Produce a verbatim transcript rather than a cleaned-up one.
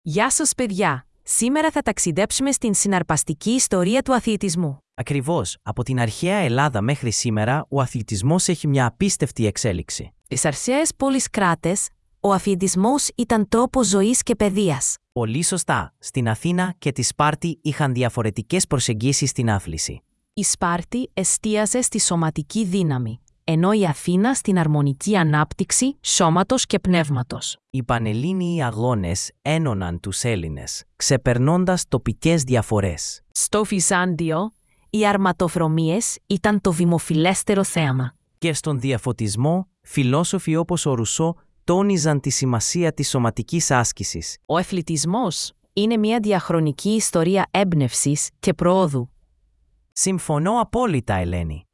Γεια σας παιδιά! Σήμερα θα ταξιδέψουμε στην συναρπαστική ιστορία του αθλητισμού. Ακριβώς, από την αρχαία Ελλάδα μέχρι σήμερα, ο αθλητισμός έχει μια απίστευτη εξέλιξη. Στις αρχαίες πόλεις κράτες, ο αθλητισμός ήταν τρόπος ζωής και παιδείας. Πολύ σωστά, στην Αθήνα και τη Σπάρτη είχαν διαφορετικές προσεγγίσεις στην άθληση. Η Σπάρτη εστίαζε στη σωματική δύναμη, ενώ η Αθήνα στην αρμονική ανάπτυξη σώματος και πνεύματος. Οι πανελλήνιοι αγώνες ένωναν τους Έλληνες, ξεπερνώντας τοπικές διαφορές. Στο Βυζάντιο, οι αρματοβρομίες ήταν το δημοφιλέστερο θέαμα. Και στον διαφωτισμό, φιλόσοφοι όπως ο Ρουσό τόνιζαν τη σημασία της σωματικής άσκησης. Ο αθλητισμός είναι μια διαχρονική ιστορία έμπνευσης και προόδου. Συμφωνώ απόλυτα, Ελένη.